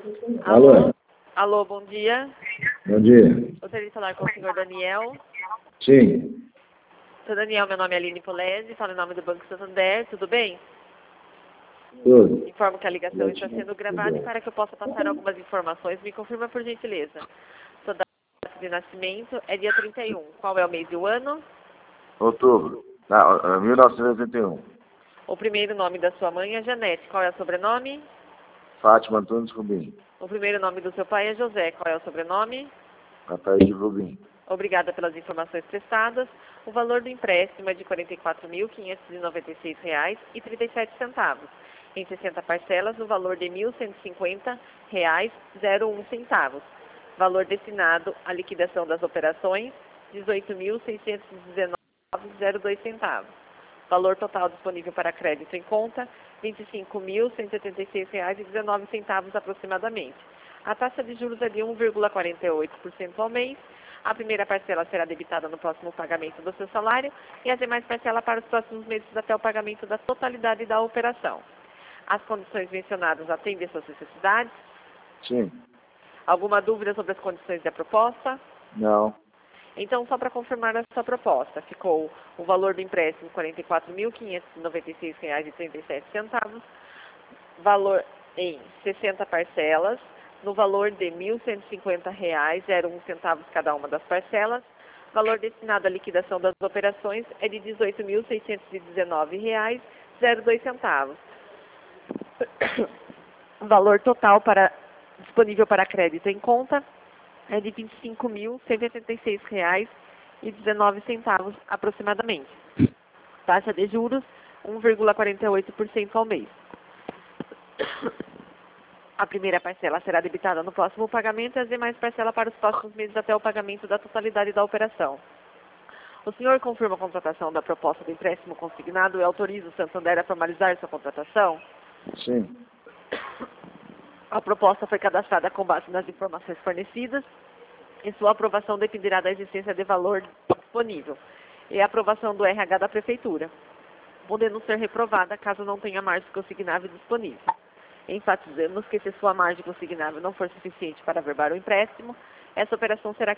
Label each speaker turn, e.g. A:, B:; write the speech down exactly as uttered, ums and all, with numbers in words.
A: Alô?
B: Alô?
A: Alô, bom dia.
B: Bom dia.
A: Gostaria de falar com o senhor Daniel.
B: Sim.
A: Senhor Daniel, meu nome é Aline Polese, falo em nome do Banco Santander, tudo bem?
B: Tudo.
A: Informo que a ligação está sendo gravada e para que eu possa passar algumas informações, me confirma por gentileza. Sua data de nascimento é dia trinta e um. Qual é o mês e o ano?
B: Outubro. Não, mil novecentos e oitenta e um.
A: O primeiro nome da sua mãe é Janete. Qual é o sobrenome?
B: Fátima Antunes Rubim.
A: O primeiro nome do seu pai é José. Qual é o sobrenome?
B: Ataíde Rubim.
A: Obrigada pelas informações prestadas. O valor do empréstimo é de quarenta e quatro mil, quinhentos e noventa e seis reais e trinta e sete centavos, em sessenta parcelas, no valor de mil cento e cinquenta reais e zero um centavos. Valor destinado à liquidação das operações, dezoito mil, seiscentos e dezenove reais e zero dois centavos. Valor total disponível para crédito em conta, vinte e cinco mil, cento e oitenta e seis reais e dezenove centavos aproximadamente. A taxa de juros é de um vírgula quarenta e oito por cento ao mês. A primeira parcela será debitada no próximo pagamento do seu salário e as demais parcelas para os próximos meses até o pagamento da totalidade da operação. As condições mencionadas atendem às suas necessidades?
B: Sim.
A: Alguma dúvida sobre as condições da proposta?
B: Não.
A: Então, só para confirmar a sua proposta, ficou o valor do empréstimo quarenta e quatro mil, quinhentos e noventa e seis reais e trinta e sete centavos, valor em sessenta parcelas, no valor de mil cento e cinquenta reais e zero um centavos cada uma das parcelas. Valor destinado à liquidação das operações é de dezoito mil, seiscentos e dezenove reais e zero dois centavos. Valor total para, disponível para crédito em conta é de vinte e cinco mil, cento e oitenta e seis reais e dezenove centavos aproximadamente. Taxa de juros um vírgula quarenta e oito por cento ao mês. A primeira parcela será debitada no próximo pagamento e as demais parcelas para os próximos meses até o pagamento da totalidade da operação. O senhor confirma a contratação da proposta do empréstimo consignado e autoriza o Santander a formalizar sua contratação?
B: Sim.
A: A proposta foi cadastrada com base nas informações fornecidas e sua aprovação dependerá da existência de valor disponível e a aprovação do R H da Prefeitura, podendo ser reprovada caso não tenha margem consignável disponível. Enfatizamos que se sua margem consignável não for suficiente para averbar o empréstimo, essa operação será